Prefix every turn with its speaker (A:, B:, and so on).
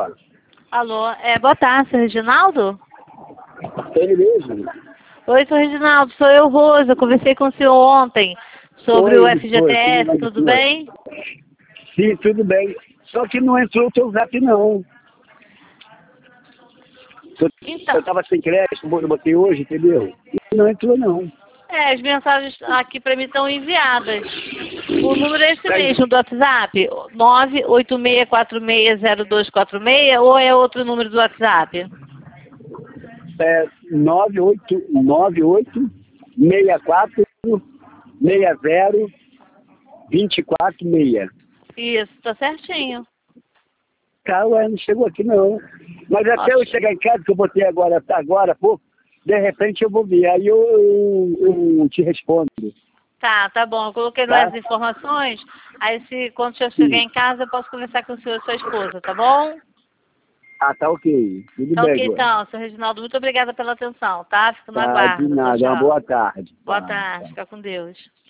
A: Alô, boa tarde, seu Reginaldo?
B: Ele mesmo?
A: Oi, seu Reginaldo, sou eu, Rosa. Conversei com o senhor ontem sobre
B: Oi,
A: o FGTS, tudo bem?
B: Sim, tudo bem. Só que não entrou o teu zap, não.
A: Então,
B: Eu tava sem crédito, eu botei hoje, entendeu? E não entrou, não.
A: as mensagens aqui para mim estão enviadas. O número é esse mesmo do WhatsApp? 986460246 ou é outro número do WhatsApp?
B: É 9864-60-246.
A: Isso, tá certinho.
B: Tá, ué, não chegou aqui, não. Mas até eu chegar em casa, que eu botei agora há pouco, de repente eu vou ver. Aí eu te respondo.
A: Tá bom. Eu coloquei
B: Tá?
A: nas informações. Aí, quando eu chegar em casa, eu posso conversar com o senhor e sua esposa, tá bom?
B: Ah, tá ok. Tudo
A: Tá
B: bem,
A: ok,
B: agora.
A: então, seu Reginaldo. Muito obrigada pela atenção, tá? Fico no
B: Tá, de
A: aguardo. Tchau,
B: nada. Uma
A: tchau.
B: boa tarde.
A: Boa
B: Tá,
A: tarde.
B: tá.
A: Fica com Deus.